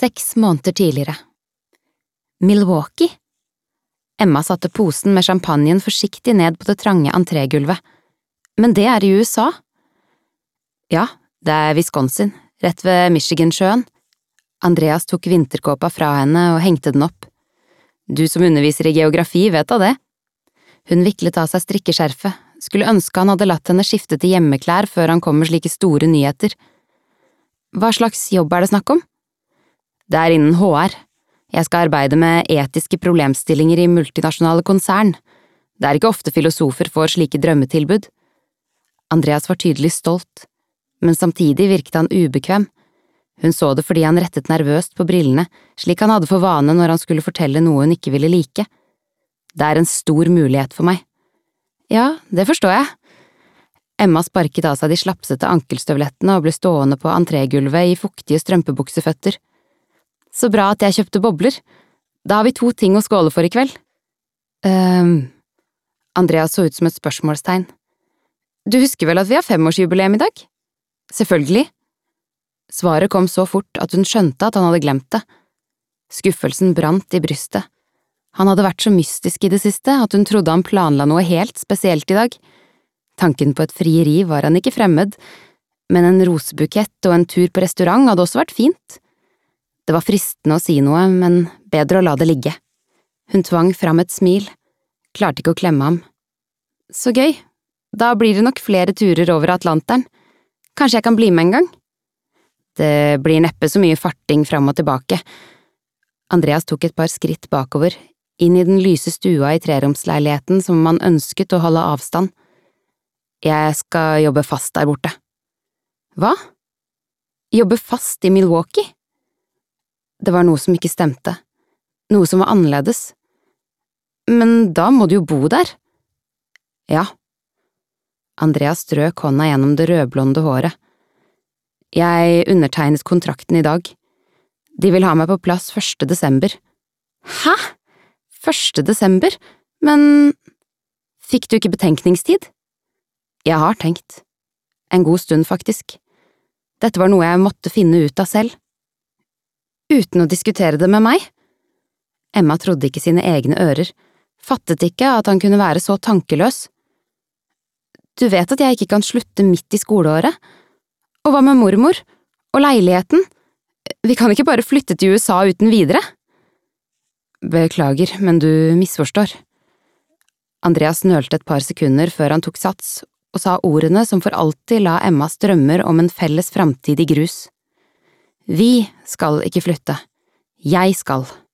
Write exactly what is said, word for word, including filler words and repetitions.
Seks måneder tidligere. Milwaukee? Emma satte posen med champagnen forsiktig ned på det trange entrégulvet. Men det er i U S A. Ja, det er Wisconsin, rett ved Michigansjøen. Andreas tok vinterkåpa fra henne og hengte den opp. Du som underviser i geografi vet av det. Hun viklet av seg strikkeskjerfet, skulle ønske han hadde latt henne skifte til hjemmeklær før han kom med slike store nyheter. Hva slags jobb er det snakk om? Det er innen H R. Jeg skal arbeide med etiske problemstillinger i multinasjonale konsern. Det er ikke ofte filosofer får slike drømmetilbud. Andreas var tydelig stolt, men samtidig virket han ubekvem. Hun så det fordi han rettet nervøst på brillene, slik han hadde for vane når han skulle fortelle noe hun ikke ville like. Det er en stor mulighet for meg. Ja, det forstår jeg. Emma sparket av seg de slapsete ankelstøvlettene og ble stående på entrégulvet i fuktige strømpebukseføtter. Så bra at jeg kjøpte bobler. Da har vi to ting å skåle for i kveld. Ehm… Andreas så ut som et spørsmålstegn. Du husker vel at vi har femårsjubileum i dag? Selvfølgelig. Svaret kom så fort at hun skjønte at han hadde glemt det. Skuffelsen brant i brystet. Han hadde vært så mystisk i det siste at hun trodde han planla noe helt spesielt i dag. Tanken på et frieri var han ikke fremmed, men en rosebukett og en tur på restaurant hadde også vært fint. Det var fristende å si noe, men bedre å la det ligge. Hun tvang fram et smil, klarte ikke å klemme ham. Så gøy, da blir det nok flere turer over Atlanteren. Kanskje jeg kan bli med en gang? Det blir neppe så mye farting fram og tilbake. Andreas tok et par skritt bakover, inn i den lyse stua i treromsleiligheten som man ønsket å holde avstand. Jeg skal jobbe fast der borte. Hva? Jobbe fast i Milwaukee? Det var noe som ikke stemte, noe som var annerledes. Men da må du jo bo der. Ja. Andreas strøk hånda gjennom det rødblonde håret. Jeg undertegnet kontrakten i dag. De vil ha meg på plass første desember. Hæ? Første desember? Men… Fikk du ikke betenkningstid? Jeg har tenkt. En god stund, faktisk. Dette var noe jeg måtte finne ut av selv. Uten å diskutere det med meg? Emma trodde ikke sine egne ører, fattet ikke at han kunne være så tankeløs. Du vet at jeg ikke kan slutte midt i skoleåret? Og hva med mormor? Og leiligheten? Vi kan ikke bare flytte til U S A uten videre? Beklager, men du misforstår. Andreas nølte et par sekunder før han tok sats, og sa ordene som for alltid la Emmas drømmer om en felles framtid i grus. Vi skal ikke flytte. Jeg skal.